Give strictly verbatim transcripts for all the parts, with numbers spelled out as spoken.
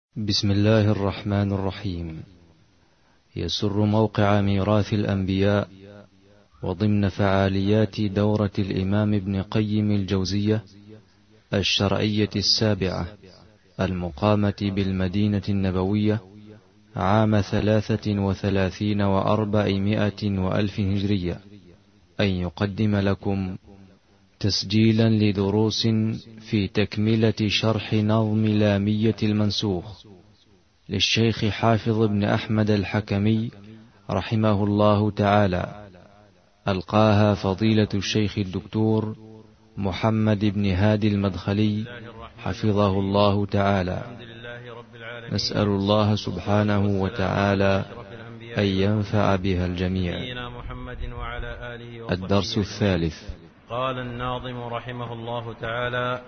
بسم الله الرحمن الرحيم. يسر موقع ميراث الأنبياء وضمن فعاليات دورة الإمام ابن قيم الجوزية الشرعية السابعة المقامة بالمدينة النبوية عام ثلاثة وثلاثين وأربعمائة وألف هجرية، أن يقدم لكم تسجيلا لدروس في تكملة شرح نظم لامية المنسوخ للشيخ حافظ بن أحمد الحكمي رحمه الله تعالى، ألقاها فضيلة الشيخ الدكتور محمد بن هادي المدخلي حفظه الله تعالى. نسأل الله سبحانه وتعالى أن ينفع بها الجميع. الدرس الثالث. قال الناظم رحمه الله تعالى: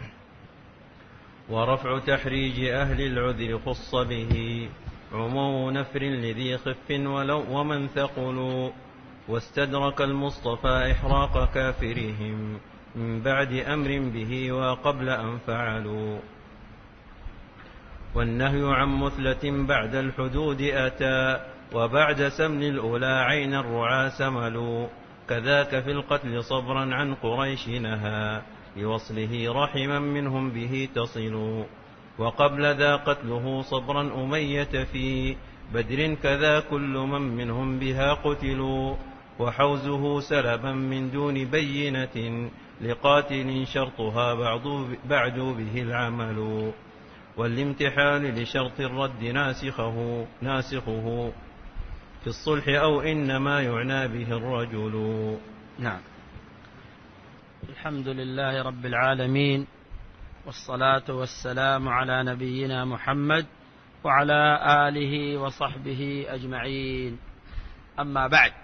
ورفع تحريج أهل العذر خص به عموم نفر لذي خف ولو ومن ثقلوا، واستدرك المصطفى إحراق كافرهم من بعد أمر به وقبل أن فعلوا. والنهي عن مثلة بعد الحدود أتى وبعد سمن الأولى عين الرعى سملوا، كذاك في القتل صبرا عن قريش نهى لوصله رحما منهم به تصل، وقبل ذا قتله صبرا أمية في بدر كذا كل من منهم بها قتلوا، وحوزه سلبا من دون بينة لقاتل شرطها بعد به العمل، والامتحان لشرط الرد ناسخه ناسخه في الصلح أو إنما يعنى به الرجل. نعم. الحمد لله رب العالمين، والصلاة والسلام على نبينا محمد وعلى آله وصحبه أجمعين. أما بعد،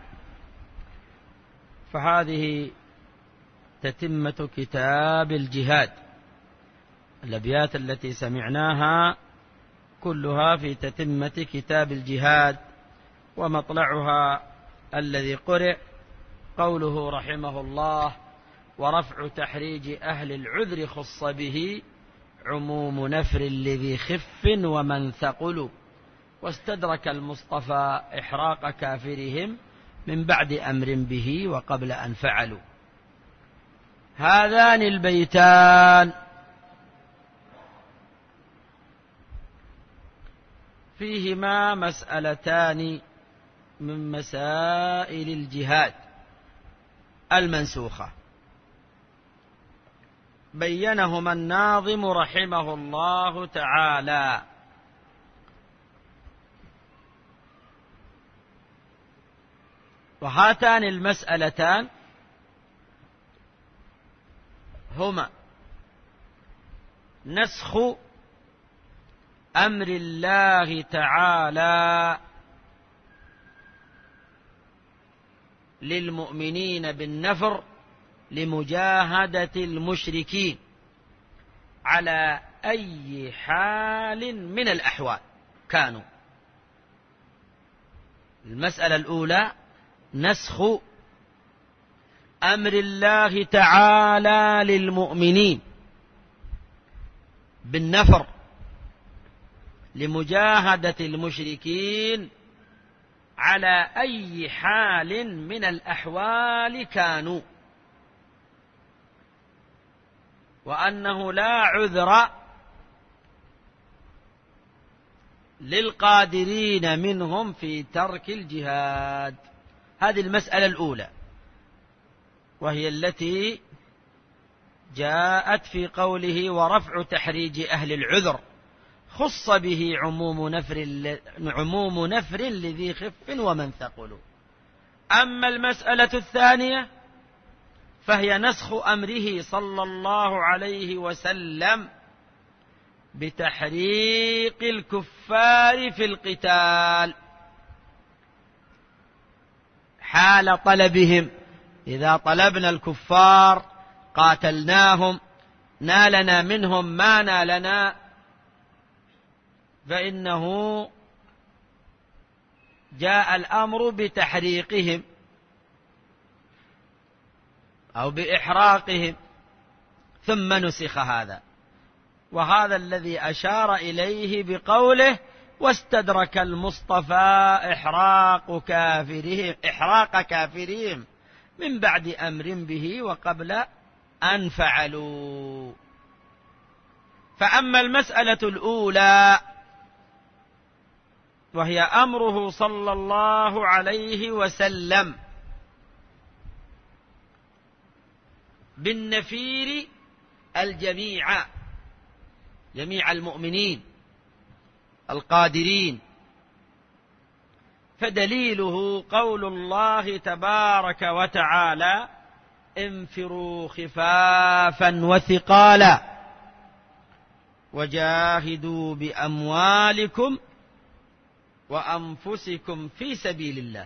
فهذه تتمة كتاب الجهاد. الأبيات التي سمعناها كلها في تتمة كتاب الجهاد، ومطلعها الذي قرئ قوله رحمه الله: ورفع تحريج أهل العذر خص به عموم نفر لذي خف ومن ثقل، واستدرك المصطفى إحراق كافرهم من بعد أمر به وقبل أن فعلوا. هذان البيتان فيهما مسألتان من مسائل الجهاد المنسوخة، بينهما الناظم رحمه الله تعالى. وهاتان المسألتان هما نسخ أمر الله تعالى للمؤمنين بالنفر لمجاهدة المشركين على أي حال من الأحوال كانوا. المسألة الأولى نسخ أمر الله تعالى للمؤمنين بالنفر لمجاهدة المشركين على أي حال من الأحوال كانوا، وأنه لا عذر للقادرين منهم في ترك الجهاد. هذه المسألة الأولى، وهي التي جاءت في قوله: ورفع تحريج أهل العذر خص به عموم نفر عموم نفر لذي خف ومن ثقل. أما المسألة الثانية فهي نسخ أمره صلى الله عليه وسلم بتحريق الكفار في القتال حال طلبهم. إذا طلبنا الكفار قاتلناهم، نالنا منهم ما نالنا، فإنه جاء الأمر بتحريقهم أو بإحراقهم، ثم نسخ هذا. وهذا الذي أشار إليه بقوله واستدرك المصطفى إحراق كافرهم إحراق كافرهم من بعد أمر به وقبل أن فعلوا. فأما المسألة الأولى وهي أمره صلى الله عليه وسلم بالنفير الجميع جميع المؤمنين القادرين، فدليله قول الله تبارك وتعالى انفروا خفافا وثقالا وجاهدوا بأموالكم وأنفسكم في سبيل الله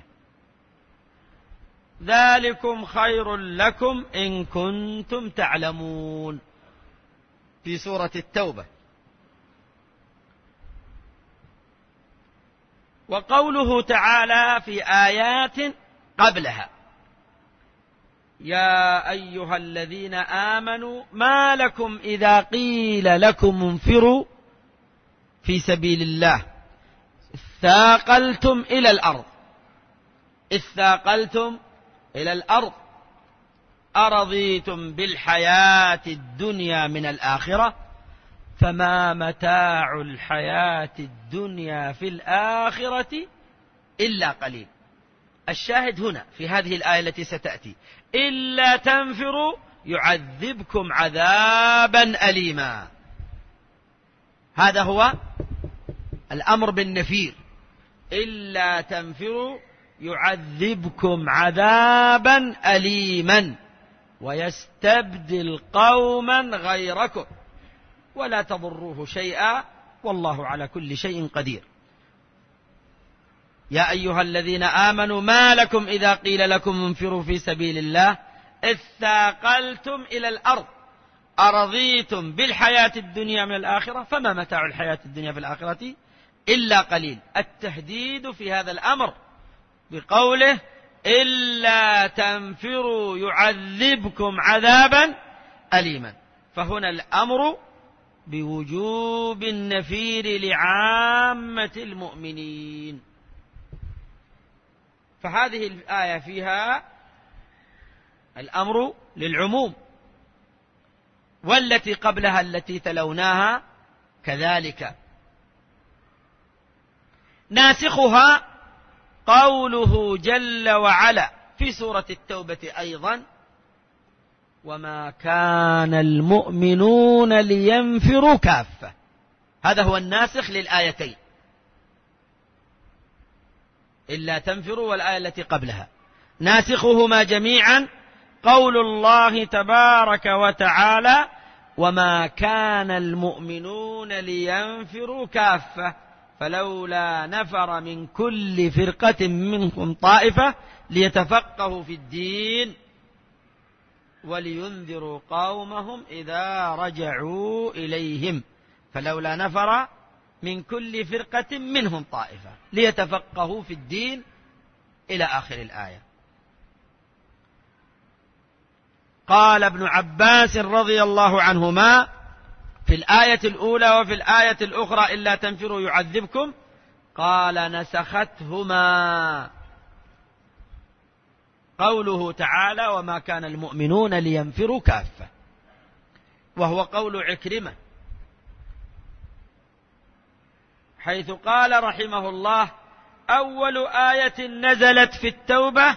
ذلكم خير لكم إن كنتم تعلمون، في سورة التوبة. وقوله تعالى في آيات قبلها يا أيها الذين آمنوا ما لكم إذا قيل لكم انفروا في سبيل الله اثاقلتم إلى الأرض اثاقلتم إلى الأرض أرضيتم بالحياة الدنيا من الآخرة فما متاع الحياة الدنيا في الآخرة إلا قليل. الشاهد هنا في هذه الآية التي ستأتي إلا تنفروا يعذبكم عذابا أليما. هذا هو الأمر بالنفير، إلا تنفروا يعذبكم عذابا أليما ويستبدل قوما غيركم ولا تضروه شيئا والله على كل شيء قدير. يا أيها الذين آمنوا ما لكم إذا قيل لكم انفروا في سبيل الله اثاقلتم إلى الأرض أرضيتم بالحياة الدنيا من الآخرة فما متاع الحياة الدنيا في الآخرة إلا قليل. التهديد في هذا الأمر بقوله إلا تنفروا يعذبكم عذابا أليما، فهنا الأمر بوجوب النفير لعامة المؤمنين. فهذه الآية فيها الأمر للعموم، والتي قبلها التي تلوناها كذلك. ناسخها قوله جل وعلا في سورة التوبة أيضا وما كان المؤمنون لينفروا كافة. هذا هو الناسخ للآيتين إلا تنفروا والآية التي قبلها. ناسخهما جميعا قول الله تبارك وتعالى وما كان المؤمنون لينفروا كافة فلولا نفر من كل فرقة منهم طائفة ليتفقهوا في الدين ولينذروا قومهم إذا رجعوا إليهم فلولا نفر من كل فرقة منهم طائفة ليتفقهوا في الدين إلى آخر الآية. قال ابن عباس رضي الله عنهما في الآية الأولى وفي الآية الأخرى إلا تنفروا يعذبكم، قال نسختهما قوله تعالى وما كان المؤمنون لينفروا كافة، وهو قول عكرمة حيث قال رحمه الله أول آية نزلت في التوبة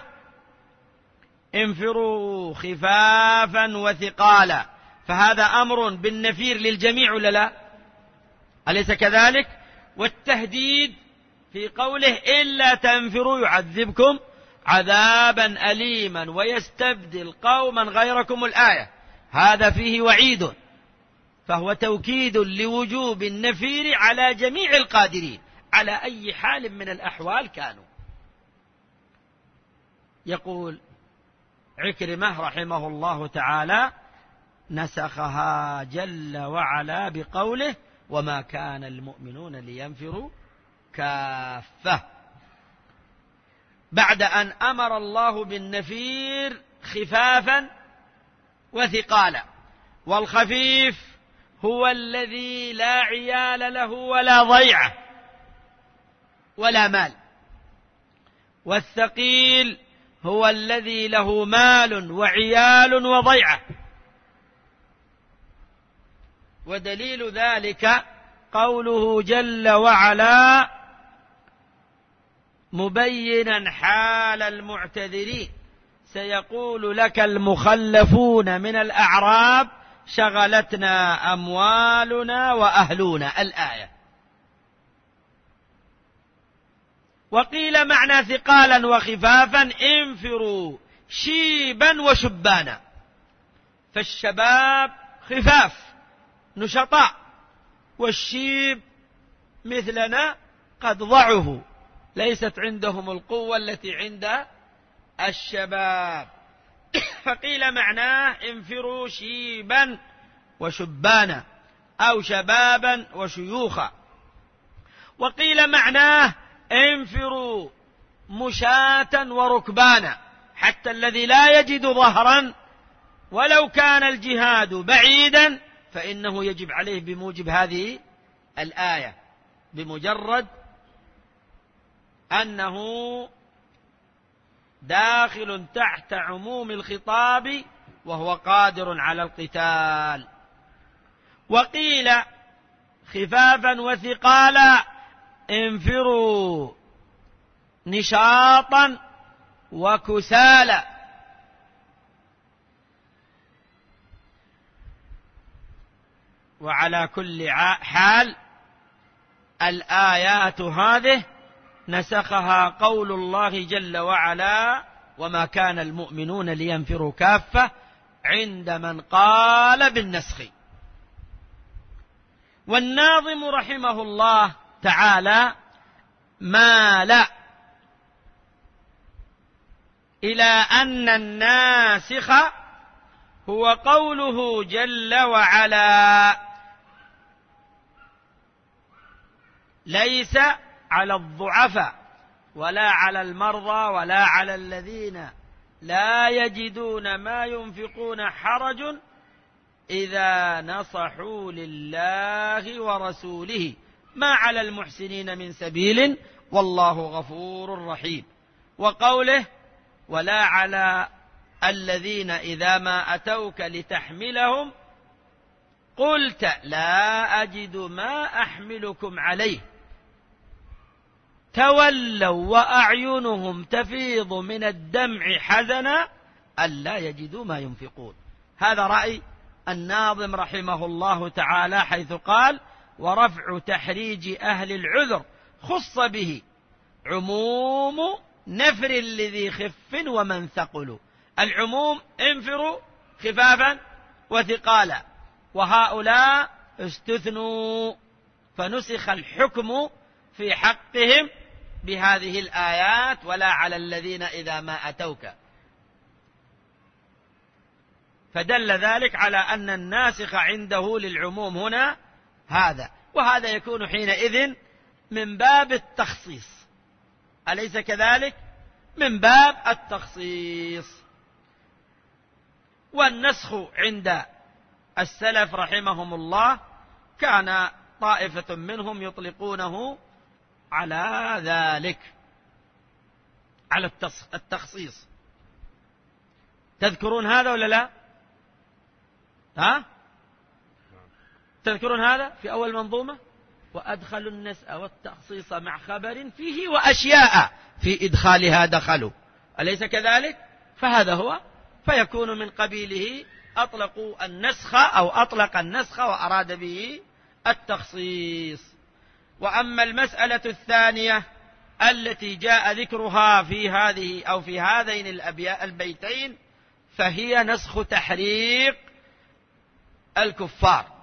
انفروا خفافا وثقالا، فهذا أمر بالنفير للجميع ولا لا؟ أليس كذلك؟ والتهديد في قوله إلا تنفروا يعذبكم عذابا أليما ويستبدل قوما غيركم الآية، هذا فيه وعيد، فهو توكيد لوجوب النفير على جميع القادرين على أي حال من الأحوال كانوا. يقول عكرمة رحمه الله تعالى نسخها جل وعلا بقوله وما كان المؤمنون لينفروا كافة، بعد أن أمر الله بالنفير خفافا وثقالا. والخفيف هو الذي لا عيال له ولا ضيعة ولا مال، والثقيل هو الذي له مال وعيال وضيعة. ودليل ذلك قوله جل وعلا مبينا حال المعتذرين: سيقول لك المخلفون من الأعراب شغلتنا أموالنا وأهلنا، الآية. وقيل معنى ثقالا وخفافا: انفروا شيبا وشبانا. فالشباب خفاف نشطاء، والشيب مثلنا قد ضعفوا، ليست عندهم القوة التي عند الشباب. فقيل معناه انفروا شيبا وشبانا أو شبابا وشيوخا. وقيل معناه انفروا مشاة وركبانا، حتى الذي لا يجد ظهرا ولو كان الجهاد بعيدا فإنه يجب عليه بموجب هذه الآية، بمجرد أنه داخل تحت عموم الخطاب وهو قادر على القتال. وقيل خفافا وثقالا: انفروا نشاطا وكسالا. وعلى كل حال الآيات هذه نسخها قول الله جل وعلا: وما كان المؤمنون لينفروا كافة، عند من قال بالنسخ. والناظم رحمه الله تعالى مال إلى أن الناسخ هو قوله جل وعلا: ليس على الضعفاء ولا على المرضى ولا على الذين لا يجدون ما ينفقون حرج إذا نصحوا لله ورسوله ما على المحسنين من سبيل والله غفور رحيم. وقوله: ولا على الذين إذا ما أتوك لتحملهم قلت لا أجد ما أحملكم عليه تولوا وأعينهم تفيض من الدمع حزنا ألا يجدوا ما ينفقون. هذا رأي الناظم رحمه الله تعالى، حيث قال: ورفع تحريج أهل العذر خص به عموم نفر لذي خف ومن ثقل. العموم انفروا خفافا وثقالا، وهؤلاء استثنوا فنسخ الحكم في حقهم بهذه الآيات: ولا على الذين إذا ما أتوك. فدل ذلك على أن الناسخ عنده للعموم هنا هذا، وهذا يكون حينئذ من باب التخصيص، أليس كذلك؟ من باب التخصيص. والنسخ عند السلف رحمهم الله كان طائفة منهم يطلقونه على ذلك، على التخصيص. تذكرون هذا ولا لا؟ ها؟ تذكرون هذا في أول منظومة؟ وأدخلوا النسأ والتخصيص مع خبر فيه وأشياء في إدخالها دخلوا، أليس كذلك؟ فهذا هو، فيكون من قبيله أطلقوا النسخ أو أطلق النسخ وأراد به التخصيص. وأما المسألة الثانية التي جاء ذكرها في هذه أو في هذين البيتين فهي نسخ تحريق الكفار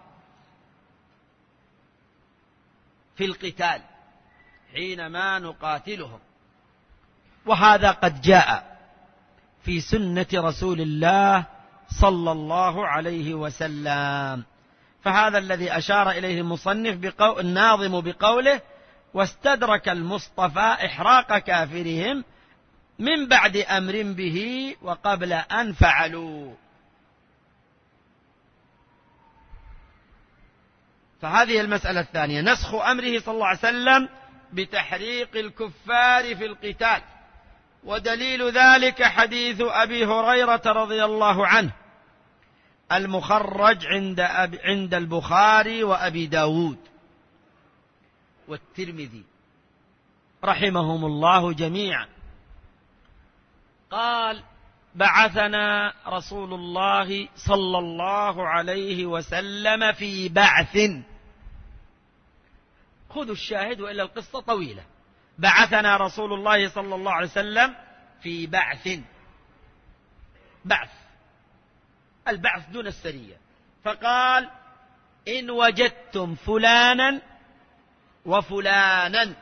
في القتال حينما نقاتلهم، وهذا قد جاء في سنة رسول الله صلى الله عليه وسلم. فهذا الذي أشار إليه المصنف بقو... الناظم بقوله: واستدرك المصطفى إحراق كافرهم من بعد أمر به وقبل أن فعلوا. فهذه المسألة الثانية، نسخ أمره صلى الله عليه وسلم بتحريق الكفار في القتال. ودليل ذلك حديث أبي هريرة رضي الله عنه المخرج عند, عند البخاري وأبي داود والترمذي رحمهم الله جميعا. قال: بعثنا رسول الله صلى الله عليه وسلم في بعث. خذوا الشاهد وإلا القصة طويلة. بعثنا رسول الله صلى الله عليه وسلم في بعث. بعث، البعث دون السرية. فقال: إن وجدتم فلانا وفلانا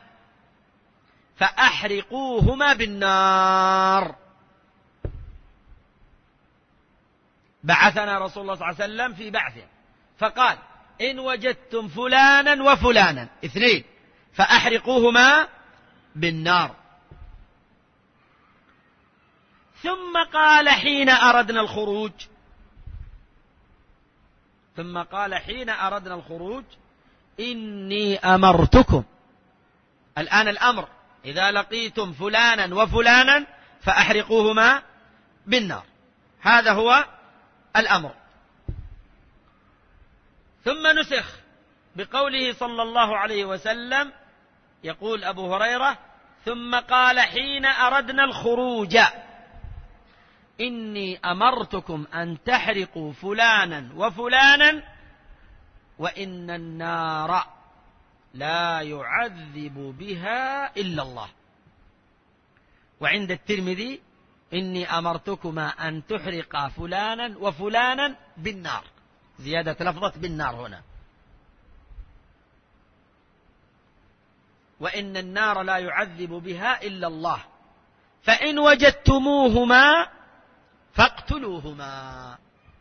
فأحرقوهما بالنار. بعثنا رسول الله صلى الله عليه وسلم في بعث، فقال: إن وجدتم فلانا وفلانا اثنين فأحرقوهما بالنار. ثم قال حين أردنا الخروج ثم قال حين أردنا الخروج إني أمرتكم. الآن الأمر: إذا لقيتم فلانا وفلانا فأحرقوهما بالنار. هذا هو الأمر. ثم نسخ بقوله صلى الله عليه وسلم، يقول أبو هريرة: ثم قال حين أردنا الخروج إني أمرتكم أن تحرقوا فلانا وفلانا وإن النار لا يعذب بها إلا الله. وعند الترمذي: إني أمرتكما أن تحرقا فلانا وفلانا بالنار، زيادة لفظة بالنار هنا. وإن النار لا يعذب بها إلا الله، فإن وجدتموهما فاقتلوهما.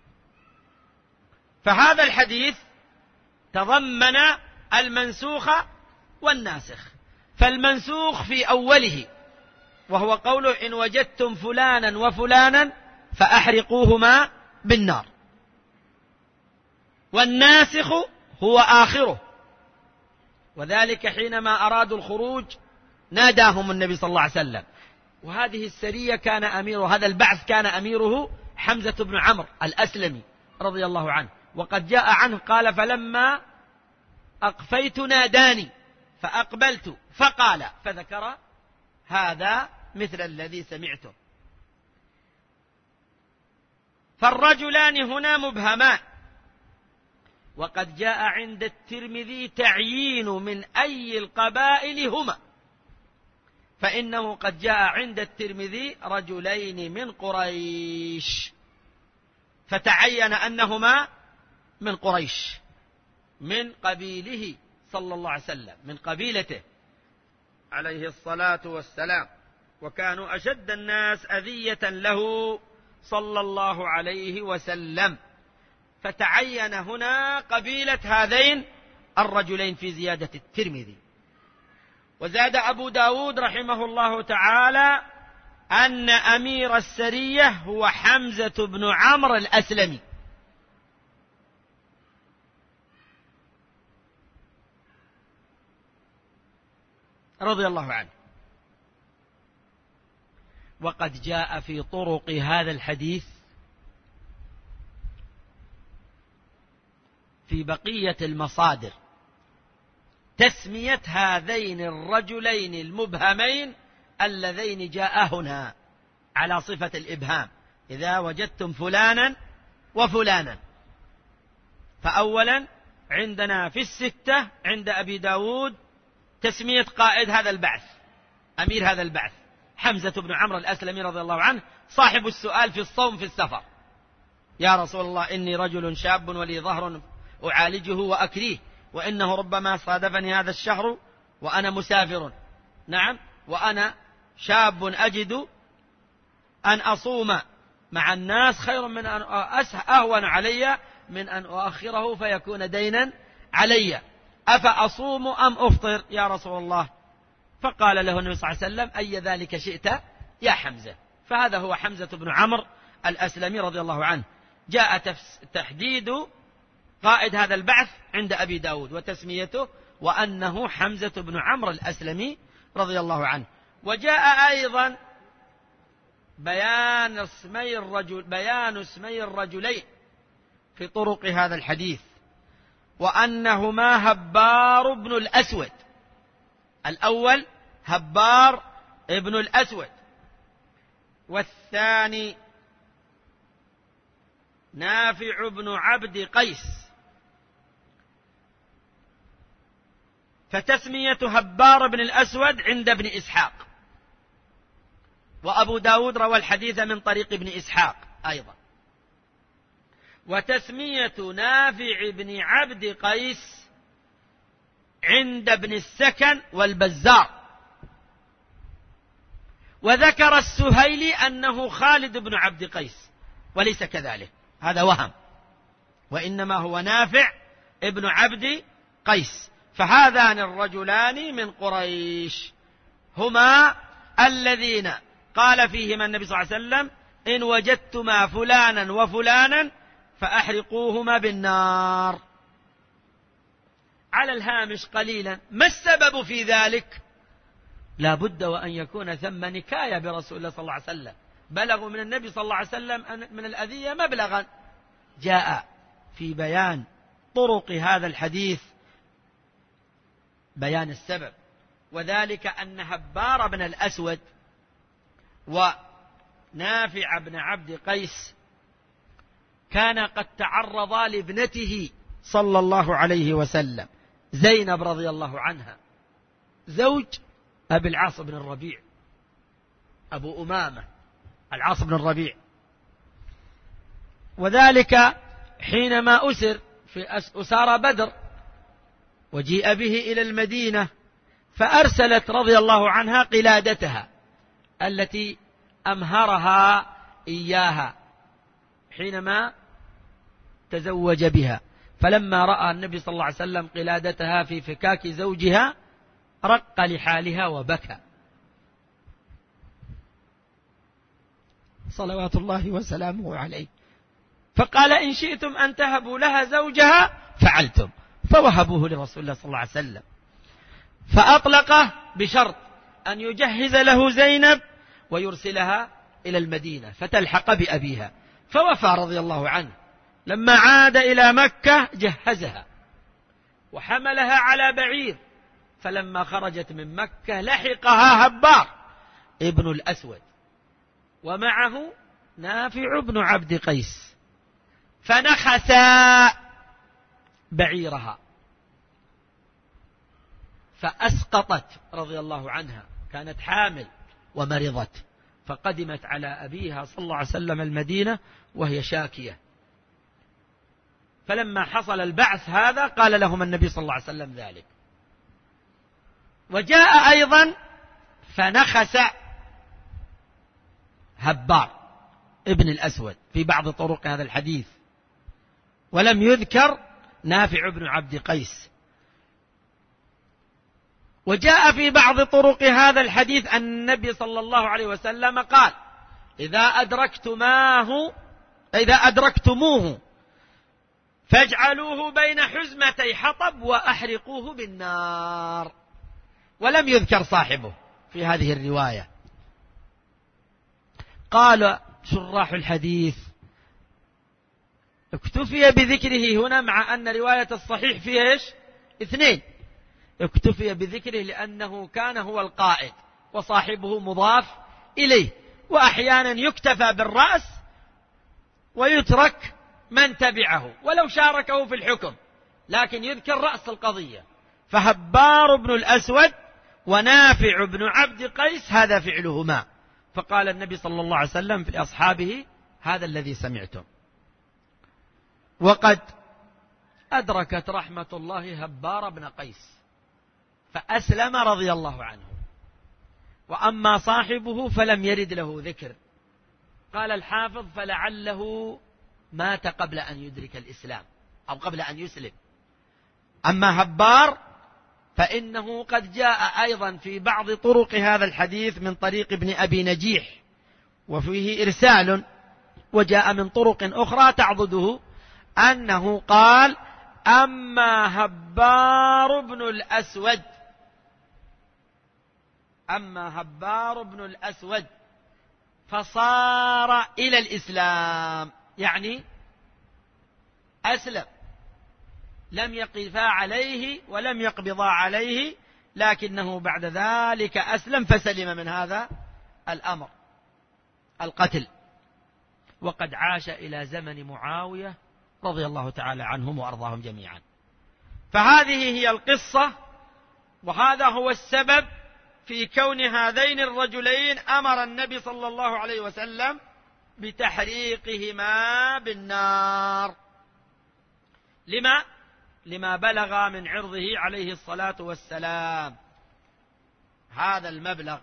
فهذا الحديث تضمن المنسوخ والناسخ. فالمنسوخ في أوله وهو قوله: إن وجدتم فلانا وفلانا فأحرقوهما بالنار. والناسخ هو آخره، وذلك حينما أرادوا الخروج ناداهم النبي صلى الله عليه وسلم. وهذه السرية كان أميره، هذا البعث كان أميره حمزة بن عمرو الأسلمي رضي الله عنه. وقد جاء عنه قال: فلما أقفيت ناداني فأقبلت فقال، فذكر هذا مثل الذي سمعته. فالرجلان هنا مبهمان. وقد جاء عند الترمذي تعيين من أي القبائل هما، فإنه قد جاء عند الترمذي رجلين من قريش، فتعين أنهما من قريش، من قبيله صلى الله عليه وسلم، من قبيلته عليه الصلاة والسلام. وكانوا أشد الناس أذية له صلى الله عليه وسلم، فتعين هنا قبيلة هذين الرجلين في زيادة الترمذي. وزاد أبو داود رحمه الله تعالى أن أمير السرية هو حمزة بن عمرو الأسلمي رضي الله عنه. وقد جاء في طرق هذا الحديث في بقية المصادر تسمية هذين الرجلين المبهمين اللذين جاء هنا على صفة الإبهام: إذا وجدتم فلانا وفلانا. فأولا عندنا في الستة عند أبي داود تسمية قائد هذا البعث، أمير هذا البعث، حمزة بن عمرو الأسلمي رضي الله عنه، صاحب السؤال في الصوم في السفر: يا رسول الله إني رجل شاب ولي ظهر أعالجه وأكريه، وإنه ربما صادفني هذا الشهر وأنا مسافر. نعم، وأنا شاب أجد أن أصوم مع الناس خير من أن أهون علي من أن أؤخره فيكون دينا علي، أفأصوم أم أفطر يا رسول الله؟ فقال له النبي صلى الله عليه وسلم: أي ذلك شئت يا حمزة. فهذا هو حمزة بن عمرو الأسلمي رضي الله عنه. جاء تحديد قائد هذا البعث عند أبي داود، وتسميته وأنه حمزة بن عمرو الأسلمي رضي الله عنه. وجاء أيضا بيان اسمي الرجل بيان اسمي الرجلين في طرق هذا الحديث، وأنهما هبار بن الأسود. الأول هبار ابن الأسود، والثاني نافع بن عبد قيس. فتسمية هبار بن الأسود عند ابن إسحاق، وأبو داود روى الحديث من طريق ابن إسحاق أيضا. وتسمية نافع بن عبد قيس عند ابن السكن والبزار. وذكر السهيلي أنه خالد بن عبد قيس، وليس كذلك، هذا وهم، وإنما هو نافع ابن عبد قيس. فهذان الرجلان من قريش هما الذين قال فيهما النبي صلى الله عليه وسلم: إن وجدتما فلانا وفلانا فأحرقوهما بالنار. على الهامش قليلا، ما السبب في ذلك؟ لا بد وأن يكون ثم نكاية برسول الله صلى الله عليه وسلم، بلغوا من النبي صلى الله عليه وسلم من الأذية مبلغا. جاء في بيان طرق هذا الحديث بيان السبب، وذلك أن هبار بن الأسود ونافع بن عبد قيس كان قد تعرضا لابنته صلى الله عليه وسلم زينب رضي الله عنها، زوج أبي العاص بن الربيع، أبو أمامة العاص بن الربيع. وذلك حينما أسر في أسارى بدر وجيء به إلى المدينة، فأرسلت رضي الله عنها قلادتها التي أمهرها إياها حينما تزوج بها. فلما رأى النبي صلى الله عليه وسلم قلادتها في فكاك زوجها رق لحالها وبكى صلوات الله وسلامه عليه، فقال: إن شئتم أن تهبوا لها زوجها فعلتم، فوهبوه لرسول الله صلى الله عليه وسلم. فأطلقه بشرط أن يجهز له زينب ويرسلها إلى المدينة فتلحق بأبيها، فوفى رضي الله عنه. لما عاد إلى مكة جهزها وحملها على بعير، فلما خرجت من مكة لحقها هبار ابن الأسود ومعه نافع بن عبد قيس، فنخسا بعيرها فأسقطت رضي الله عنها، كانت حامل ومرضت، فقدمت على أبيها صلى الله عليه وسلم المدينة وهي شاكية. فلما حصل البعث هذا قال لهم النبي صلى الله عليه وسلم ذلك. وجاء أيضا فنخس هبار ابن الأسود في بعض طرق هذا الحديث، ولم يذكر نافع بن عبد قيس. وجاء في بعض طرق هذا الحديث أن النبي صلى الله عليه وسلم قال: إذا أدركتماه إذا أدركتموه فاجعلوه بين حزمتي حطب وأحرقوه بالنار. ولم يذكر صاحبه في هذه الرواية. قال شراح الحديث: اكتفي بذكره هنا، مع أن رواية الصحيح فيها إيش؟ اثنين. اكتفي بذكره لأنه كان هو القائد وصاحبه مضاف إليه، وأحيانا يكتفى بالرأس ويترك من تبعه ولو شاركه في الحكم، لكن يذكر رأس القضية. فهبار بن الأسود ونافع بن عبد قيس هذا فعلهما. فقال النبي صلى الله عليه وسلم في أصحابه: هذا الذي سمعتم. وقد أدركت رحمة الله هبار بن قيس فأسلم رضي الله عنه. وأما صاحبه فلم يرد له ذكر. قال الحافظ: فلعله مات قبل أن يدرك الإسلام أو قبل أن يسلم. أما هبار فإنه قد جاء أيضا في بعض طرق هذا الحديث من طريق ابن أبي نجيح وفيه إرسال، وجاء من طرق أخرى تعضده أنه قال: أما هبار بن الأسود أما هبار بن الأسود فصار إلى الإسلام، يعني أسلم، لم يقفا عليه ولم يقبضا عليه، لكنه بعد ذلك أسلم فسلم من هذا الأمر القتل، وقد عاش إلى زمن معاوية رضي الله تعالى عنهم وأرضاهم جميعا. فهذه هي القصة، وهذا هو السبب في كون هذين الرجلين أمر النبي صلى الله عليه وسلم بتحريقهما بالنار. لما؟ لما بلغ من عرضه عليه الصلاة والسلام هذا المبلغ.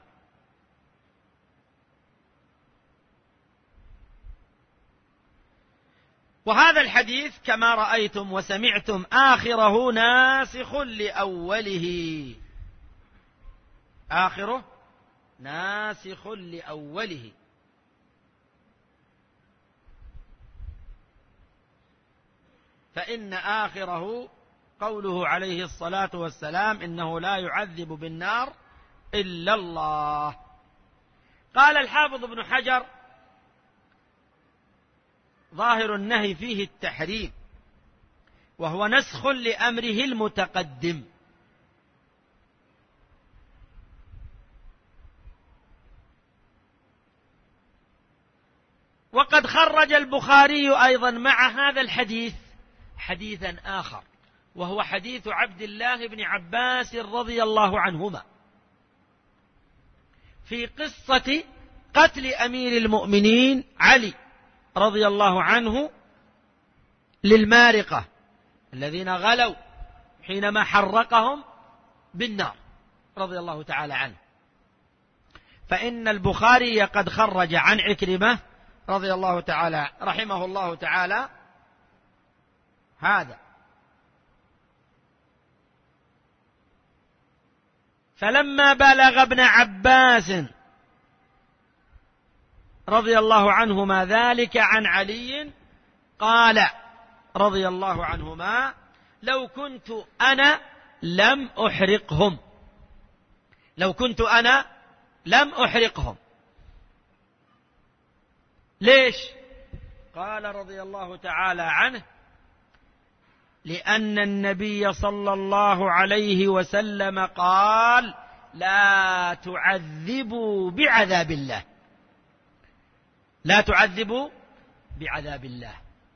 وهذا الحديث كما رأيتم وسمعتم آخره ناسخ لأوله، آخره ناسخ لأوله. فإن آخره قوله عليه الصلاة والسلام إنه لا يعذب بالنار إلا الله. قال الحافظ ابن حجر ظاهر النهي فيه التحريم، وهو نسخ لأمره المتقدم. وقد خرج البخاري أيضا مع هذا الحديث حديثا آخر، وهو حديث عبد الله بن عباس رضي الله عنهما في قصة قتل أمير المؤمنين علي رضي الله عنه للمارقة الذين غلوا حينما حرقهم بالنار رضي الله تعالى عنه. فإن البخاري قد خرج عن عكرمة رضي الله تعالى رحمه الله تعالى هذا. فلما بلغ ابن عباس رضي الله عنهما ذلك عن علي قال رضي الله عنهما: لو كنت أنا لم أحرقهم، لو كنت أنا لم أحرقهم. ليش؟ قال رضي الله تعالى عنه: لأن النبي صلى الله عليه وسلم قال: لا تعذبوا بعذاب الله، لا تعذبوا بعذاب الله،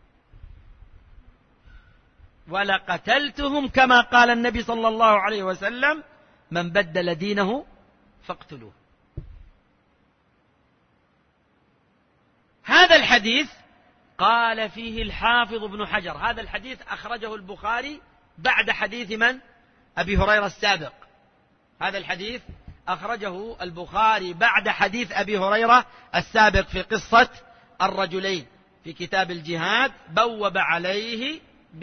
ولقتلتهم كما قال النبي صلى الله عليه وسلم: من بدل دينه فاقتلوه. هذا الحديث قال فيه الحافظ ابن حجر، هذا الحديث أخرجه البخاري بعد حديث من؟ أبي هريرة السابق. هذا الحديث أخرجه البخاري بعد حديث أبي هريرة السابق في قصة الرجلين في كتاب الجهاد، بوب عليه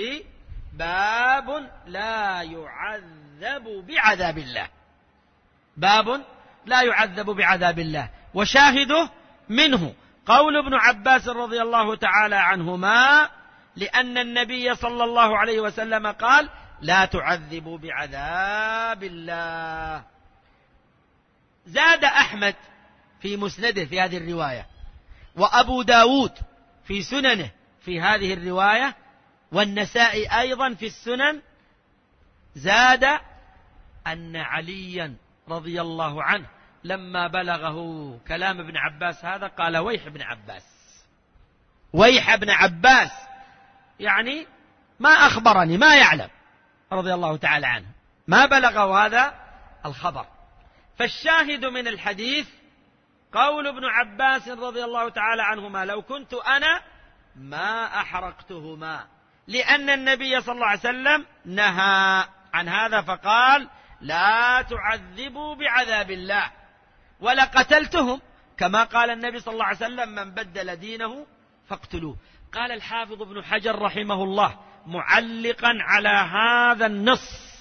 بباب لا يعذب بعذاب الله، باب لا يعذب بعذاب الله. وشاهده منه قول ابن عباس رضي الله تعالى عنهما: لأن النبي صلى الله عليه وسلم قال: لا تعذبوا بعذاب الله. زاد أحمد في مسنده في هذه الرواية، وأبو داود في سننه في هذه الرواية، والنسائي أيضا في السنن، زاد أن عليا رضي الله عنه لما بلغه كلام ابن عباس هذا قال: ويح ابن عباس، ويح ابن عباس، يعني ما أخبرني، ما يعلم، رضي الله تعالى عنه، ما بلغه هذا الخبر. فالشاهد من الحديث قول ابن عباس رضي الله تعالى عنهما: لو كنت أنا ما أحرقتهما، لأن النبي صلى الله عليه وسلم نهى عن هذا فقال: لا تعذبوا بعذاب الله، ولقتلتهم كما قال النبي صلى الله عليه وسلم: من بدل دينه فاقتلوه. قال الحافظ ابن حجر رحمه الله معلقا على هذا النص،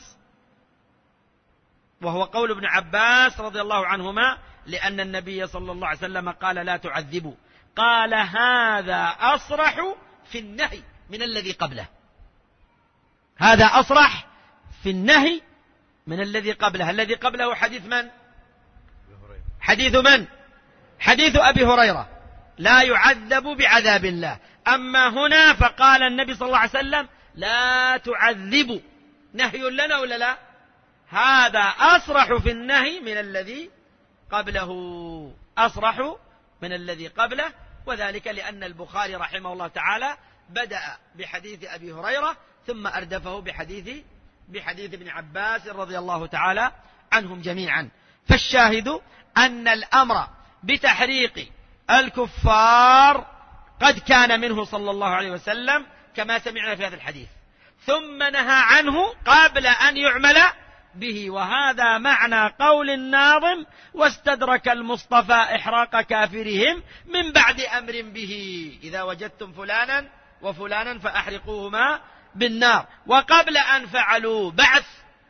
وهو قول ابن عباس رضي الله عنهما: لأن النبي صلى الله عليه وسلم قال: لا تعذبوا، قال: هذا أصرح في النهي من الذي قبله، هذا أصرح في النهي من الذي قبله. الذي قبله حديث من؟ حديث من؟ حديث أبي هريرة لا يعذب بعذاب الله. أما هنا فقال النبي صلى الله عليه وسلم لا تعذبوا، نهي لنا ولا لا؟ هذا أصرح في النهي من الذي قبله، أصرح من الذي قبله، وذلك لأن البخاري رحمه الله تعالى بدأ بحديث أبي هريرة ثم أردفه بحديث بحديث ابن عباس رضي الله تعالى عنهم جميعا. فالشاهد أن الأمر بتحريق الكفار قد كان منه صلى الله عليه وسلم كما سمعنا في هذا الحديث، ثم نهى عنه قبل أن يعمل به. وهذا معنى قول الناظم واستدرك المصطفى إحراق كافرهم من بعد أمر به، إذا وجدتم فلانا وفلانا فأحرقوهما بالنار. وقبل أن فعلوا بعث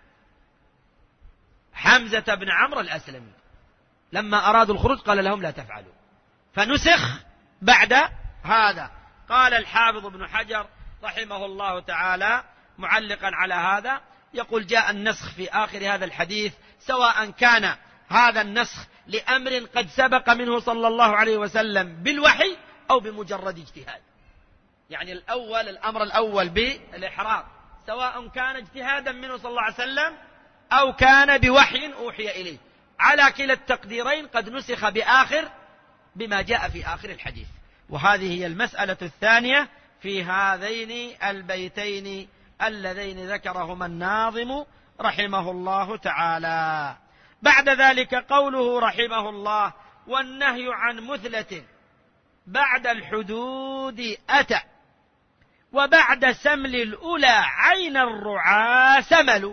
حمزة بن عمرو الأسلمي لما أرادوا الخروج قال لهم لا تفعلوا، فنسخ بعد هذا. قال الحافظ ابن حجر رحمه الله تعالى معلقا على هذا، يقول جاء النسخ في آخر هذا الحديث سواء كان هذا النسخ لأمر قد سبق منه صلى الله عليه وسلم بالوحي أو بمجرد اجتهاد. يعني الأول الأمر الأول بالإحراق سواء كان اجتهادا منه صلى الله عليه وسلم أو كان بوحي أوحي إليه، على كلا التقديرين قد نسخ بآخر بما جاء في آخر الحديث. وهذه هي المسألة الثانية في هذين البيتين اللذين ذكرهما الناظم رحمه الله تعالى. بعد ذلك قوله رحمه الله والنهي عن مثلة بعد الحدود أتى وبعد سمل الأولى عين الرعى سمل.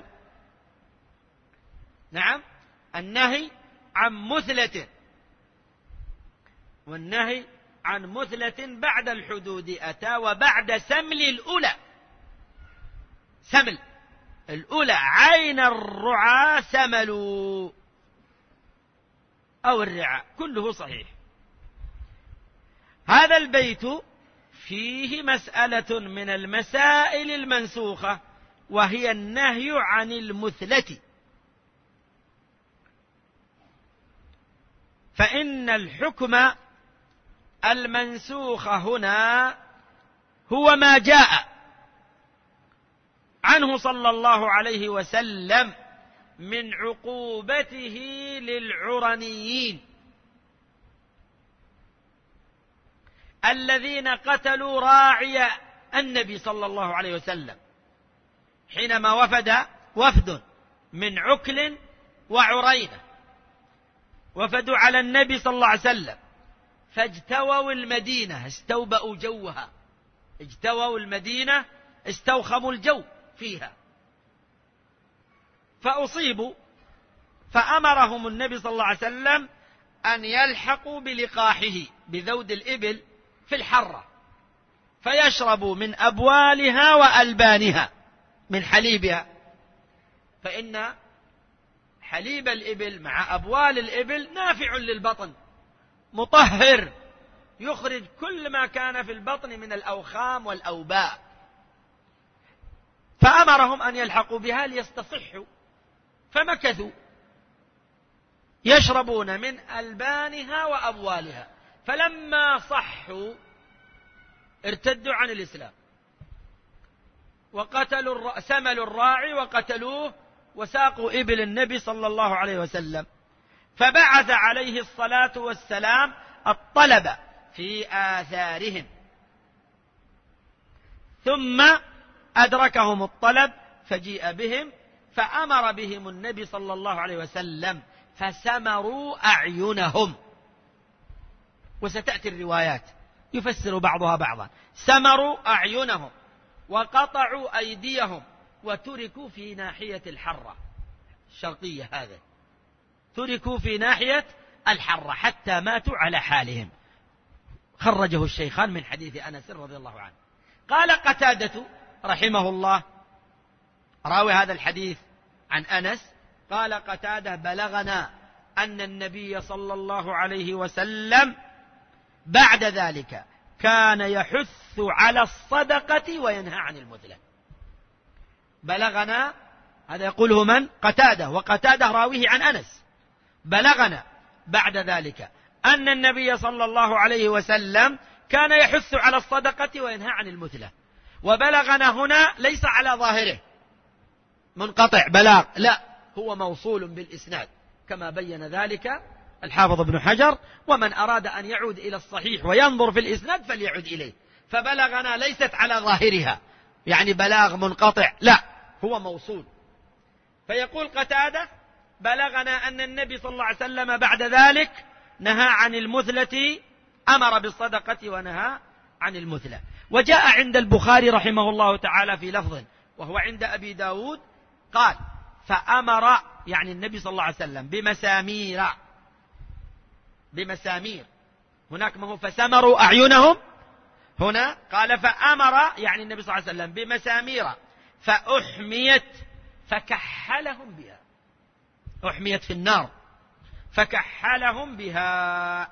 نعم، النهي عن مثلة، والنهي عن مثلة بعد الحدود أتى وبعد سمل الأولى، سمل الأولى عين الرعى سمل أو الرعاء كله صحيح. هذا البيت فيه مسألة من المسائل المنسوخة وهي النهي عن المثلة. فإن الحكم المنسوخ هنا هو ما جاء عنه صلى الله عليه وسلم من عقوبته للعرنيين الذين قتلوا راعي النبي صلى الله عليه وسلم حينما وفد وفد من عكل وعرينة، وفدوا على النبي صلى الله عليه وسلم فاجتووا المدينة، استوبأوا جوها، اجتووا المدينة، استوخموا الجو فيها، فأصيبوا، فأمرهم النبي صلى الله عليه وسلم أن يلحقوا بلقاحه بذود الإبل في الحرة فيشربوا من أبوالها وألبانها من حليبها، فإن حليب الإبل مع أبوال الإبل نافع للبطن مطهر، يخرج كل ما كان في البطن من الأوخام والأوباء. فأمرهم أن يلحقوا بها ليستصحوا، فمكثوا يشربون من ألبانها وأبوالها، فلما صحوا ارتدوا عن الإسلام وقتلوا سملوا الراعي وقتلوه وساقوا إبل النبي صلى الله عليه وسلم. فبعث عليه الصلاة والسلام الطلب في آثارهم، ثم أدركهم الطلب فجيء بهم فأمر بهم النبي صلى الله عليه وسلم فسمروا أعينهم. وستأتي الروايات يفسر بعضها بعضا. سمروا أعينهم وقطعوا أيديهم وتركوا في ناحية الحرة الشرقية، هذا تركوا في ناحية الحرة حتى ماتوا على حالهم. خرجه الشيخان من حديث أنس رضي الله عنه. قال قتادة رحمه الله راوي هذا الحديث عن أنس، قال قتادة بلغنا أن النبي صلى الله عليه وسلم بعد ذلك كان يحث على الصدقة وينهى عن المثلة. بلغنا، هذا يقوله من؟ قتادة، وقتادة راويه عن أنس. بلغنا بعد ذلك أن النبي صلى الله عليه وسلم كان يحث على الصدقة وينهى عن المثلة. وبلغنا هنا ليس على ظاهره منقطع بلاغ، لا، هو موصول بالإسناد كما بين ذلك الحافظ ابن حجر. ومن أراد أن يعود إلى الصحيح وينظر في الإسناد فليعود إليه. فبلغنا ليست على ظاهرها يعني بلاغ منقطع، لا، هو موصول. فيقول قتادة: بلغنا أن النبي صلى الله عليه وسلم بعد ذلك نهى عن المثلة، أمر بالصدقة ونهى عن المثلة. وجاء عند البخاري رحمه الله تعالى في لفظ وهو عند أبي داود قال: فأمر، يعني النبي صلى الله عليه وسلم، بمسامير. بمسامير هناك ما هو فسمروا أعينهم، هنا قال فأمر، يعني النبي صلى الله عليه وسلم، بمسامير فأحميت فكحلهم بها. أحميت في النار فكحلهم بها،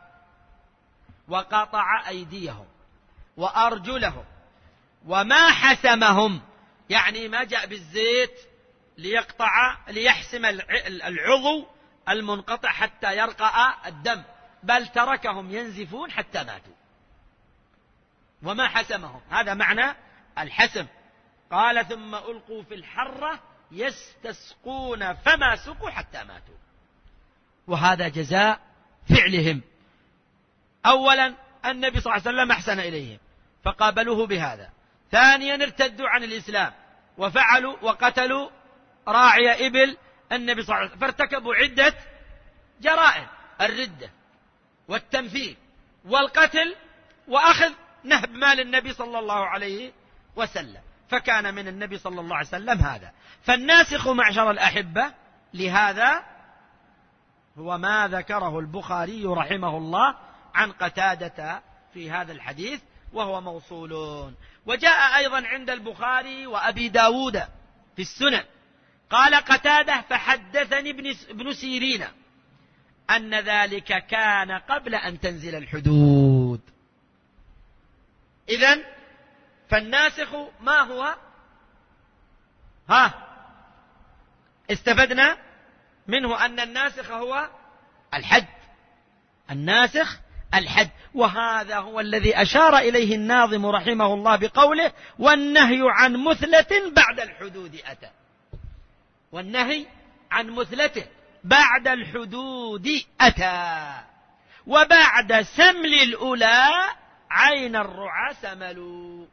وقطع أيديهم وأرجلهم وما حسمهم، يعني ما جاء بالزيت ليقطع ليحسم العضو المنقطع حتى يرقى الدم، بل تركهم ينزفون حتى ماتوا. وما حسمهم، هذا معنى الحسم. قال: ثم ألقوا في الحرة يستسقون فما سقوا حتى ماتوا. وهذا جزاء فعلهم. أولا النبي صلى الله عليه وسلم أحسن إليهم فقابلوه بهذا. ثانيا ارتدوا عن الإسلام وفعلوا وقتلوا راعي إبل النبي صلى الله عليه وسلم، فارتكبوا عدة جرائم: الردة والتمثيل والقتل وأخذ نهب مال النبي صلى الله عليه وسلم. فكان من النبي صلى الله عليه وسلم هذا. فالناسخ معشر الأحبة لهذا هو ما ذكره البخاري رحمه الله عن قتادة في هذا الحديث، وهو موصول. وجاء أيضا عند البخاري وأبي داود في السنن قال قتادة: فحدثني ابن سيرين أن ذلك كان قبل أن تنزل الحدود. إذن فالناسخ ما هو؟ ها استفدنا منه أن الناسخ هو الحد. الناسخ الحد، وهذا هو الذي أشار إليه الناظم رحمه الله بقوله: والنهي عن مثلة بعد الحدود أتى. والنهي عن مثلة بعد الحدود أتى، وبعد سمل الأولى عين الرعى سملوا.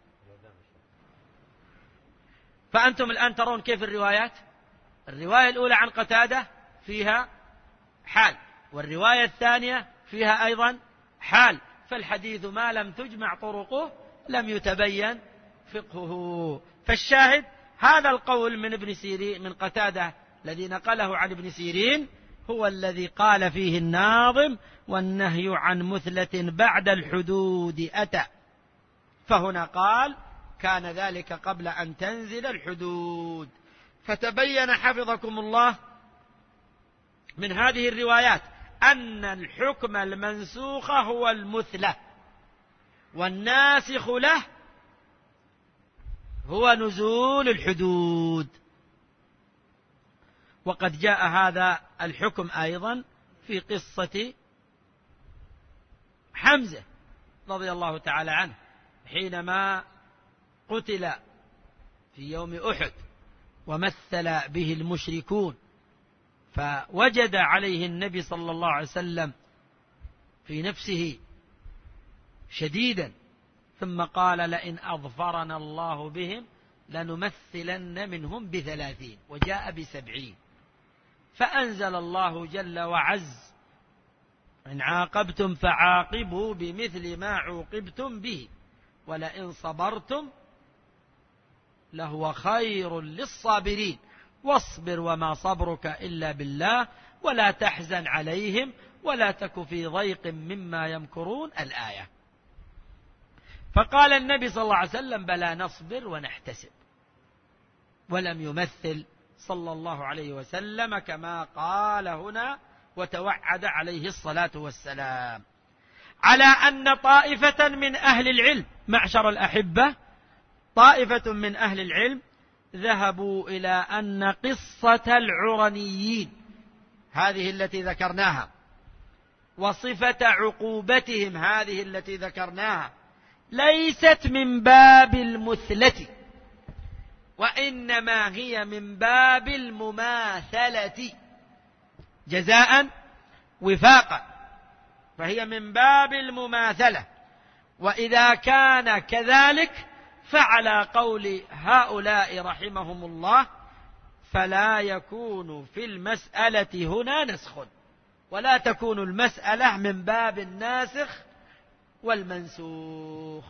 فأنتم الآن ترون كيف الروايات. الرواية الأولى عن قتادة فيها حال، والرواية الثانية فيها أيضا حال. فالحديث ما لم تجمع طرقه لم يتبين فقهه. فالشاهد هذا القول من ابن سيرين من قتادة الذي نقله عن ابن سيرين هو الذي قال فيه الناظم: والنهي عن مثلة بعد الحدود أتى. فهنا قال: كان ذلك قبل أن تنزل الحدود. فتبين حفظكم الله من هذه الروايات أن الحكم المنسوخ هو المثلة، والناسخ له هو نزول الحدود. وقد جاء هذا الحكم أيضا في قصة حمزة رضي الله تعالى عنه حينما قتل في يوم أحد ومثل به المشركون، فوجد عليه النبي صلى الله عليه وسلم في نفسه شديدا، ثم قال: لئن أظفرنا الله بهم لنمثلن منهم بثلاثين، وجاء بسبعين. فأنزل الله جل وعز: إن عاقبتم فعاقبوا بمثل ما عوقبتم به ولئن صبرتم لهو خير للصابرين واصبر وما صبرك إلا بالله ولا تحزن عليهم ولا تك في ضيق مما يمكرون. الآية. فقال النبي صلى الله عليه وسلم: بلى نصبر ونحتسب، ولم يمثل صلى الله عليه وسلم كما قال هنا وتوعد عليه الصلاة والسلام. على أن طائفة من أهل العلم معشر الأحبة، طائفة من أهل العلم ذهبوا إلى أن قصة العرنيين هذه التي ذكرناها وصفة عقوبتهم هذه التي ذكرناها ليست من باب المثلة، وإنما هي من باب المماثلة جزاء وفاقا، فهي من باب المماثلة. وإذا كان كذلك فعلى قول هؤلاء رحمهم الله فلا يكون في المسألة هنا نسخ، ولا تكون المسألة من باب الناسخ والمنسوخ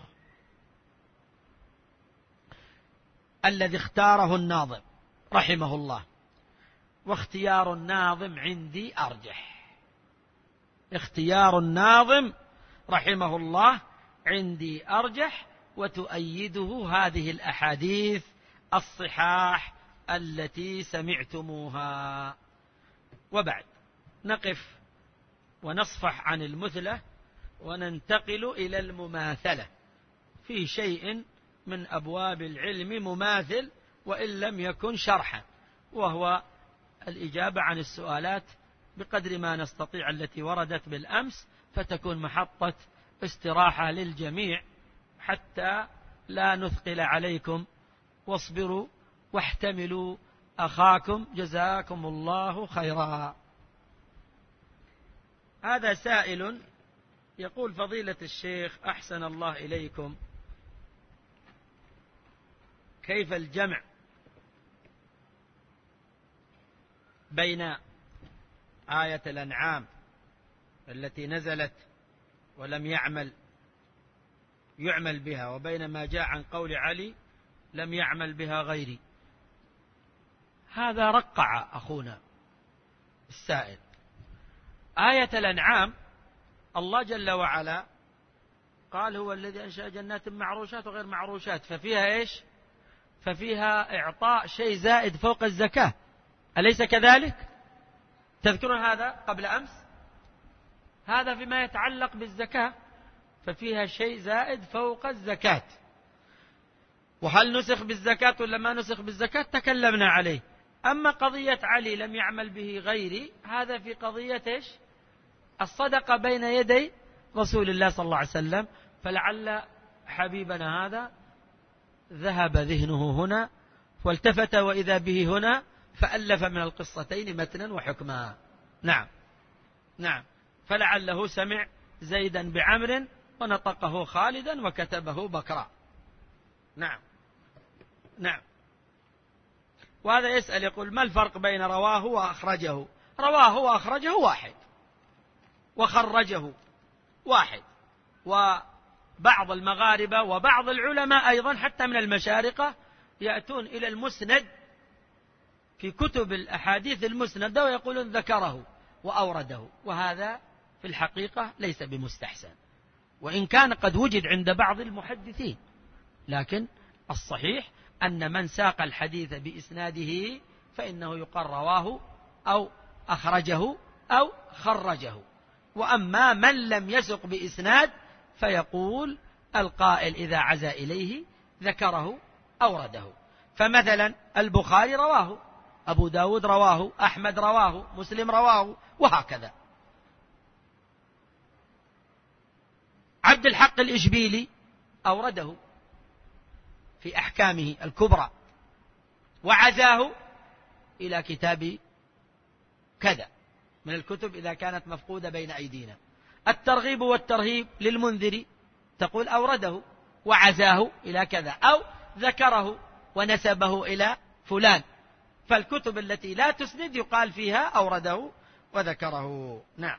الذي اختاره الناظم رحمه الله. واختيار الناظم عندي أرجح، اختيار الناظم رحمه الله عندي أرجح، وتؤيده هذه الأحاديث الصحاح التي سمعتموها. وبعد نقف ونصفح عن المثلة وننتقل إلى المماثلة في شيء من أبواب العلم مماثل وإن لم يكن شرحا، وهو الإجابة عن السؤالات بقدر ما نستطيع التي وردت بالأمس، فتكون محطة استراحة للجميع حتى لا نثقل عليكم. واصبروا واحتملوا أخاكم جزاكم الله خيرا. هذا سائل يقول: فضيلة الشيخ أحسن الله إليكم، كيف الجمع بين آية الأنعام التي نزلت ولم يعمل يعمل بها وبين ما جاء عن قول علي لم يعمل بها غيري؟ هذا رقع أخونا السائل. آية الأنعام الله جل وعلا قال: هو الذي أنشأ جنات معروشات وغير معروشات، ففيها إيش؟ ففيها إعطاء شيء زائد فوق الزكاة، أليس كذلك؟ تذكرون هذا قبل أمس؟ هذا فيما يتعلق بالزكاة، ففيها شيء زائد فوق الزكاة. وهل نسخ بالزكاة ولا ما نسخ بالزكاة تكلمنا عليه. أما قضية علي لم يعمل به غيري، هذا في قضية إيش؟ الصدقة بين يدي رسول الله صلى الله عليه وسلم. فلعل حبيبنا هذا ذهب ذهنه هنا والتفت وإذا به هنا فألف من القصتين متنا وحكما. نعم نعم فلعله سمع زيدا بعمر ونطقه خالدا وكتبه بكرا. نعم نعم وهذا يسأل يقول: ما الفرق بين رواه وأخرجه؟ رواه وأخرجه واحد، وخرجه واحد. وبعض المغاربة وبعض العلماء أيضا حتى من المشارقة يأتون إلى المسند في كتب الأحاديث المسندة ويقولون ذكره وأورده، وهذا في الحقيقة ليس بمستحسن، وإن كان قد وجد عند بعض المحدثين، لكن الصحيح أن من ساق الحديث بإسناده فإنه يقال رواه أو أخرجه أو خرجه. وأما من لم يسق بإسناد فيقول القائل إذا عزى إليه ذكره أورده. فمثلا البخاري رواه، أبو داود رواه، أحمد رواه، مسلم رواه، وهكذا. عبد الحق الإشبيلي أورده في أحكامه الكبرى وعزاه إلى كتاب كذا من الكتب إذا كانت مفقودة بين أيدينا. الترغيب والترهيب للمنذري تقول أورده وعزاه إلى كذا، أو ذكره ونسبه إلى فلان. فالكتب التي لا تسند يقال فيها أورده وذكره. نعم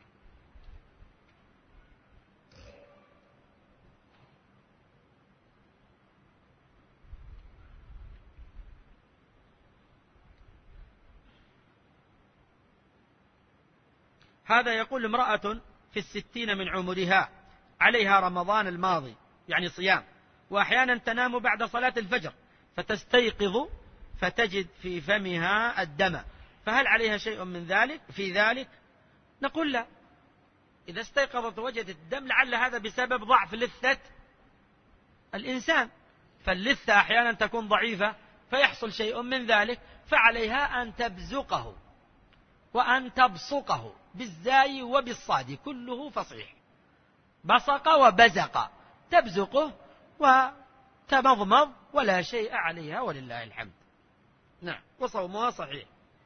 هذا يقول: امرأة في الستين من عمرها عليها رمضان الماضي يعني صيام، وأحيانا تنام بعد صلاة الفجر فتستيقظ فتجد في فمها الدم، فهل عليها شيء من ذلك في ذلك؟ نقول لا. إذا استيقظت وجدت الدم لعل هذا بسبب ضعف لثة الإنسان، فاللثة أحيانا تكون ضعيفة فيحصل شيء من ذلك، فعليها أن تبزقه وأن تبصقه بالزاي وبالصاد، كله فصيح. بصق وبزق، تبزقه وتمضمض ولا شيء عليها ولله الحمد. نعم، وصومها صحيح.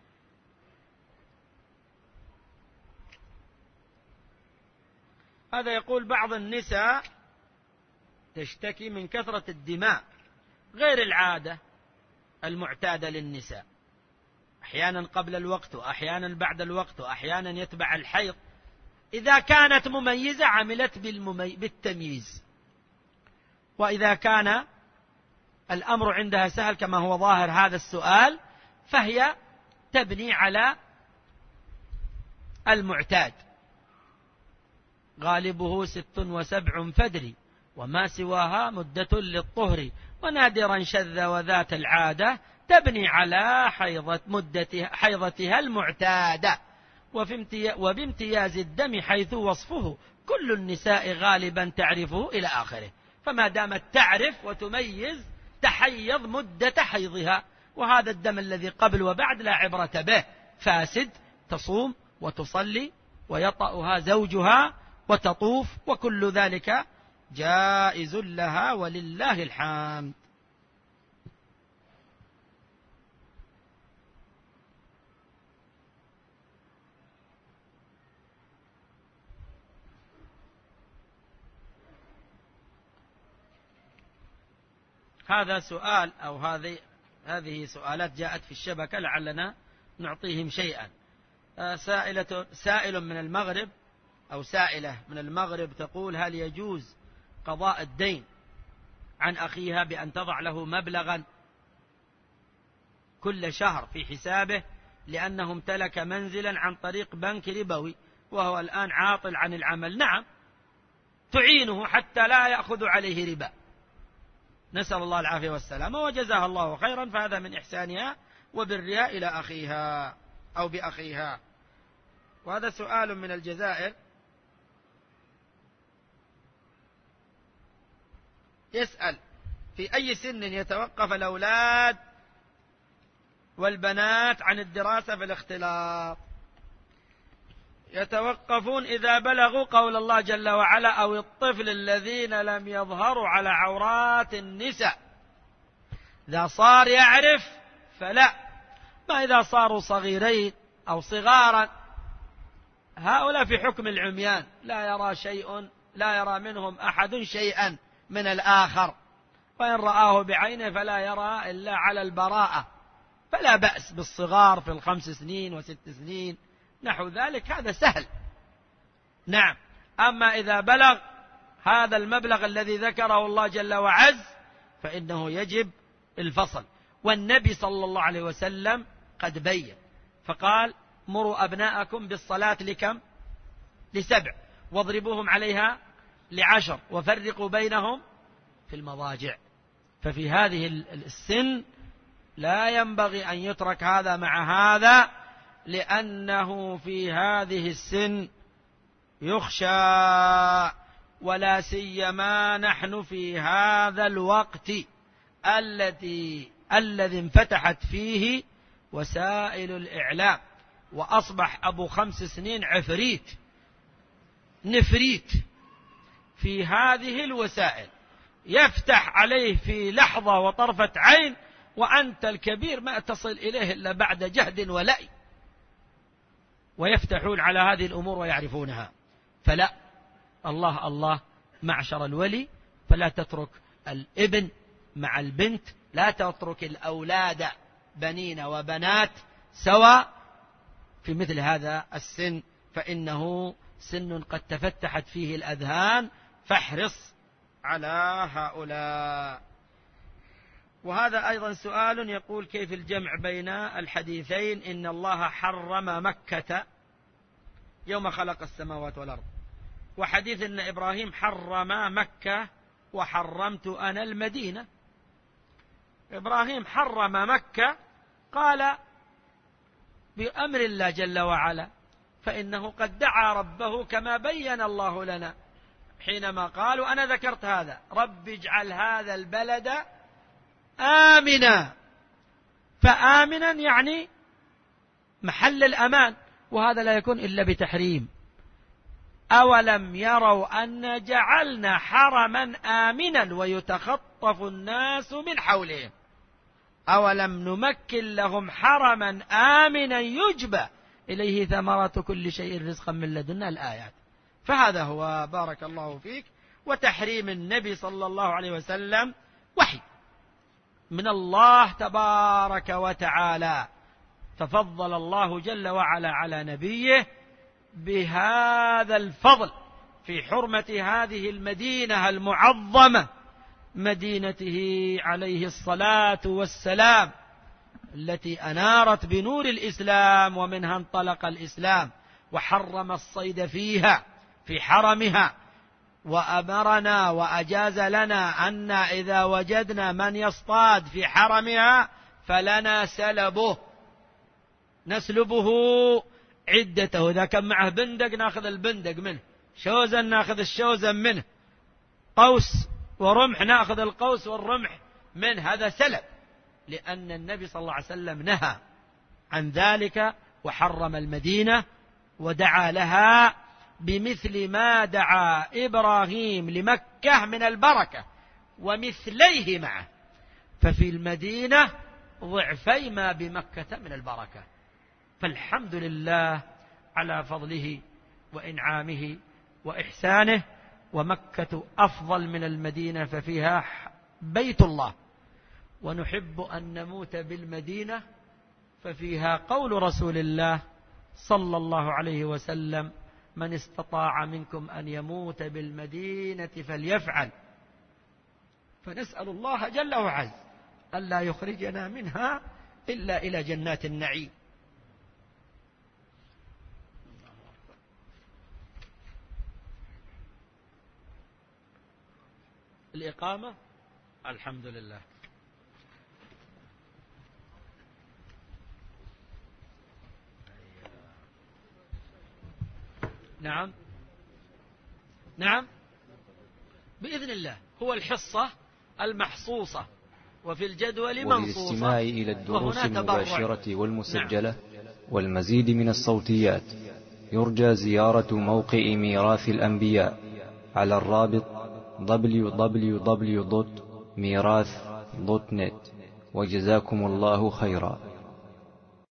هذا يقول بعض النساء تشتكي من كثرة الدماء غير العادة المعتادة للنساء، أحيانا قبل الوقت وأحيانا بعد الوقت وأحيانا يتبع الحيض. إذا كانت مميزة عملت بالممي... بالتمييز، وإذا كان الأمر عندها سهل كما هو ظاهر هذا السؤال فهي تبني على المعتاد. غالبه ست وسبع فدري وما سواها مدة للطهر، ونادرا شذ وذات العادة تبني على حيضة مدتها حيضتها المعتادة، وبامتياز الدم حيث وصفه كل النساء غالبا تعرفه إلى آخره. فما دامت تعرف وتميز تحيض مدة حيضها، وهذا الدم الذي قبل وبعد لا عبرة به، فاسد، تصوم وتصلي ويطأها زوجها وتطوف، وكل ذلك جائز لها ولله الحمد. هذا سؤال أو هذه هذه سؤالات جاءت في الشبكة لعلنا نعطيهم شيئا. سائلة سائل من المغرب أو سائلة من المغرب تقول: هل يجوز قضاء الدين عن أخيها بأن تضع له مبلغا كل شهر في حسابه لأنه امتلك منزلا عن طريق بنك ربوي وهو الآن عاطل عن العمل؟ نعم، تعينه حتى لا يأخذ عليه ربا، نسأل الله العافية والسلامة، وجزاها الله خيرا، فهذا من إحسانها وبرها إلى أخيها أو بأخيها. وهذا سؤال من الجزائر يسأل: في أي سن يتوقف الأولاد والبنات عن الدراسة في الاختلاط؟ يتوقفون إذا بلغوا قول الله جل وعلا: أو الطفل الذين لم يظهروا على عورات النساء. إذا صار يعرف فلا، ما إذا صاروا صغيرين أو صغارا، هؤلاء في حكم العميان، لا يرى شيء لا يرى منهم أحد شيئا من الآخر، وإن رآه بعينه فلا يرى إلا على البراءة، فلا بأس بالصغار في الخمس سنين وست سنين نحو ذلك، هذا سهل. نعم، أما إذا بلغ هذا المبلغ الذي ذكره الله جل وعز فإنه يجب الفصل. والنبي صلى الله عليه وسلم قد بين فقال: مروا أبناءكم بالصلاة لكم؟ لسبع، واضربوهم عليها لعشر، وفرقوا بينهم في المضاجع. ففي هذه السن لا ينبغي أن يترك هذا مع هذا، لأنه في هذه السن يخشى، ولا سيما نحن في هذا الوقت الذي الذي انفتحت فيه وسائل الإعلام، وأصبح أبو خمس سنين عفريت نفريت في هذه الوسائل، يفتح عليه في لحظة وطرفة عين، وأنت الكبير ما تصل إليه إلا بعد جهد ولأي، ويفتحون على هذه الأمور ويعرفونها. فلا، الله الله معشر الولي، فلا تترك الابن مع البنت، لا تترك الأولاد بنين وبنات سواء في مثل هذا السن، فإنه سن قد تفتحت فيه الأذهان، فاحرص على هؤلاء. وهذا أيضا سؤال يقول: كيف الجمع بين الحديثين إن الله حرم مكة يوم خلق السماوات والأرض، وحديث إن إبراهيم حرم مكة وحرمت أنا المدينة؟ إبراهيم حرم مكة قال بأمر الله جل وعلا، فإنه قد دعا ربه كما بين الله لنا حينما قالوا: أنا ذكرت هذا، رب اجعل هذا البلد آمنا فآمنا يعني محل الأمان، وهذا لا يكون إلا بتحريم. أولم يروا أن جعلنا حرما آمنا ويتخطف الناس من حولهم أولم نمكن لهم حرما آمنا يجبى إليه ثمرة كل شيء رزقا من لدنا الآيات. فهذا هو بارك الله فيك. وتحريم النبي صلى الله عليه وسلم وحي من الله تبارك وتعالى، تفضل الله جل وعلا على نبيه بهذا الفضل في حرمة هذه المدينة المعظمة، مدينته عليه الصلاة والسلام، التي أنارت بنور الإسلام ومنها انطلق الإسلام، وحرم الصيد فيها في حرمها، وأمرنا وأجاز لنا أن إذا وجدنا من يصطاد في حرمها فلنا سلبه، نسلبه عدته، إذا كان معه بندق ناخذ البندق منه، شوزا ناخذ الشوزن منه، قوس ورمح ناخذ القوس والرمح منه، هذا سلب، لأن النبي صلى الله عليه وسلم نهى عن ذلك وحرم المدينة ودعا لها بمثل ما دعا إبراهيم لمكة من البركة ومثليه معه، ففي المدينة ضعفي ما بمكة من البركة. فالحمد لله على فضله وإنعامه وإحسانه. ومكة أفضل من المدينة ففيها بيت الله، ونحب أن نموت بالمدينة ففيها قول رسول الله صلى الله عليه وسلم: من استطاع منكم أن يموت بالمدينة فليفعل. فنسأل الله جل وعز ألا يخرجنا منها إلا إلى جنات النعيم. الإقامة الحمد لله. نعم نعم بإذن الله، هو الحصة المحصوصة وفي الجدول منصوصة. وللاستماع إلى الدروس المباشرة والمسجلة نعم. والمزيد من الصوتيات يرجى زيارة موقع ميراث الأنبياء على الرابط دبليو دبليو دبليو دوت ميراث دوت نت. وجزاكم الله خيرا.